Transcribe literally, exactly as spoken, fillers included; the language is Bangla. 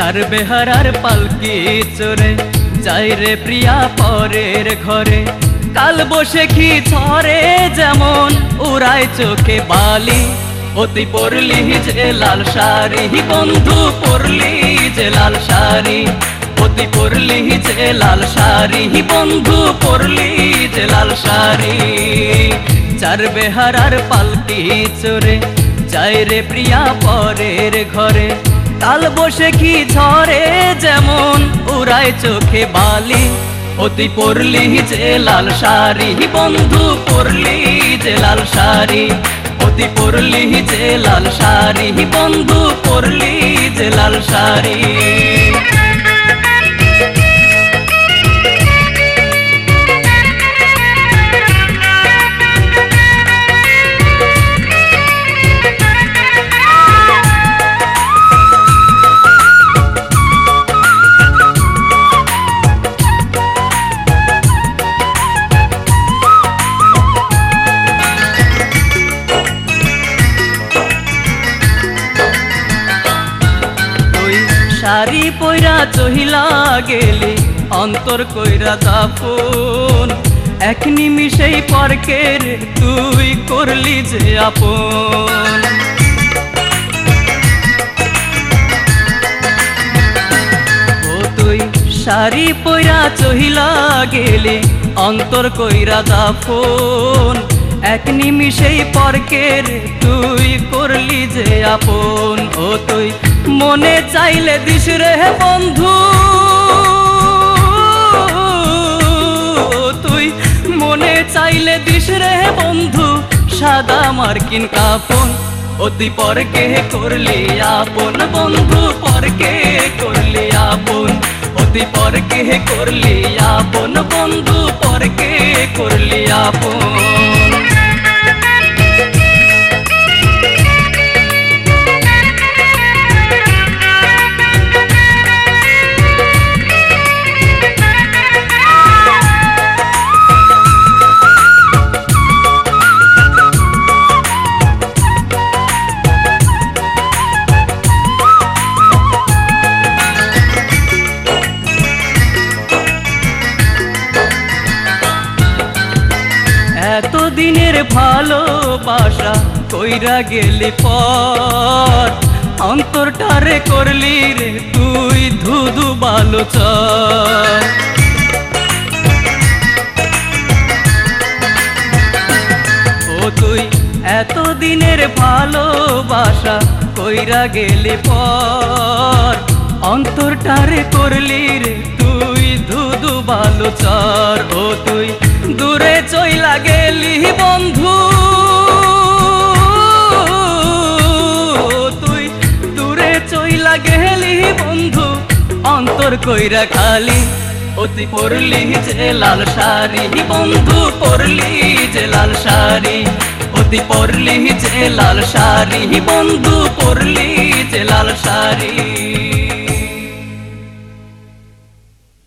চার বেহারার পালকি চড়ে যাই রে প্রিয়া পরের ঘরে, কাল বসে কি ঝরে যেমন উড়ায় চোখে বালি। অতি পরলি যে লাল শাড়ি বন্ধু, পরলি যে লাল শাড়ি, অতি পরলি যে লাল শাড়ি বন্ধু, পরলি যে লাল শাড়ি। চার বেহারার পালকি চড়ে যাই রে প্রিয়া পরের ঘরে, কাল বসে কি ঝরে যেমন উড়ায় চোখে বালি। অতি পরলি যে লাল শাড়ি বন্ধু, পরলি যে লাল শাড়ি, অতি পরলি যে লাল শাড়ি বন্ধু, পরলি যে লাল শাড়ি। শাড়ি পয়রা চহিলা গেলি অন্তর কইরা দাফন, এক নিমিষেই পরকের তুই করলি যে আপন। ও তুই শাড়ি পয়রা চহিলা গেলি অন্তর কইরা দাফন, এক নিমিষেই পরকের তুই করলি যে আপন। ও তুই মনে চাইলে দিস রে বন্ধু, তুই মনে চাইলে দিস রে বন্ধু সাদা মার্কিন কাফন। অতি পরকে করলি আপন বন্ধু, পরকে করলি আপন, অতি পরকে করলি আপন বন্ধু, পরকে করলি আপন। এতদিনের ভালোবাসা কইরা গেলি পর, অন্তরটারে করলি রে তুই ধুধু বালো চর। ও তুই এতদিনের ভালোবাসা কইরা গেলি পর, অন্তরটারে করলি রে তুই ধুধু বালো চর। ও তুই দূরে চইলা গেলি বন্ধু, তুই দূরে চইলা গেলি বন্ধু অন্তর কইরা খালি। অতি পরলি যে লাল শাড়ি বন্ধু, পরলি যে লাল শাড়ি, অতি পরলি যে লাল শাড়ি বন্ধু, পরলি যে লাল শাড়ি।